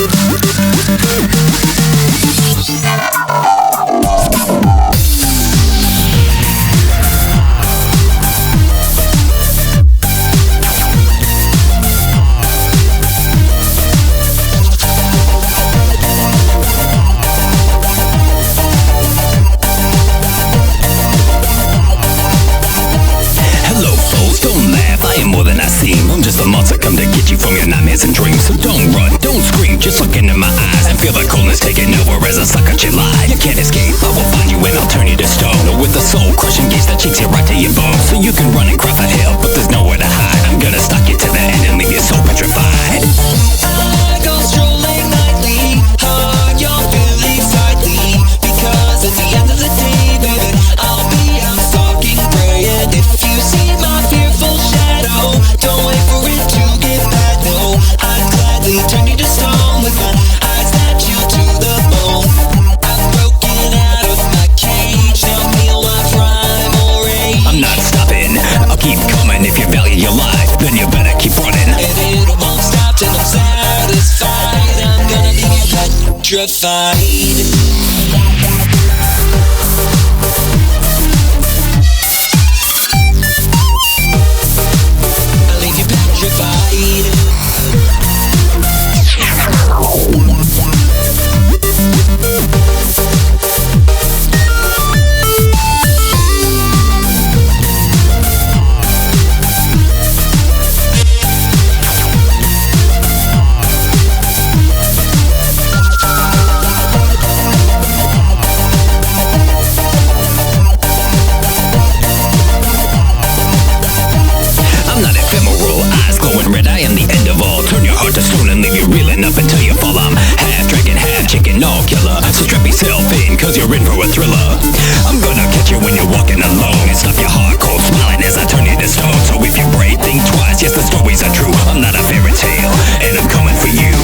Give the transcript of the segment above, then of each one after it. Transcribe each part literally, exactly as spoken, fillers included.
I'm just a monster come to get you from your nightmares and dreams. So don't run, don't scream, just look into my eyes and feel the coldness taking over as I suck at your lie. You can't escape, I will find you and I'll turn you to stone. With the soul crushing gaze that shakes you right to your bones. So you can run and cry for help, but there's nowhere to hide. I'm gonna stalk you to the end and leave you so petrified. I go strolling nightly, hug your feelings tightly, because at the end of the day, baby, I'll be out stalking, praying. If you see my fearful shadow, don't wait for it to get bad, no. I'd gladly turn you to stone with my eyes that you to the bone. I've broken out of my cage, now feel my primal rage. I'm not stopping, I'll keep coming. If you value your life, then you better keep running. And it won't stop till I'm satisfied. I'm gonna leave you petrified. To stone and leave you reeling up until you fall. I'm half dragon, half chicken, all killer. So strap yourself in, cause you're in for a thriller. I'm gonna catch you when you're walking alone and stop your heart cold smiling as I turn you to stone. So if you're brave, think twice, yes the stories are true. I'm not a fairy tale, and I'm coming for you.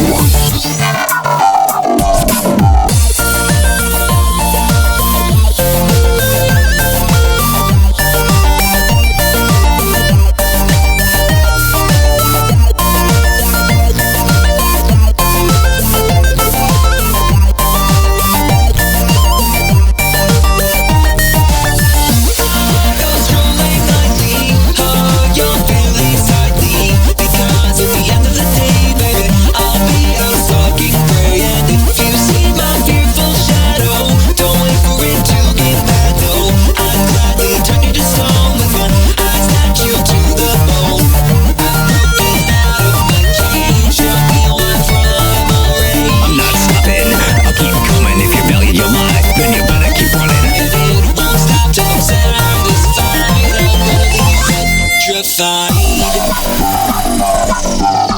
Satisfied.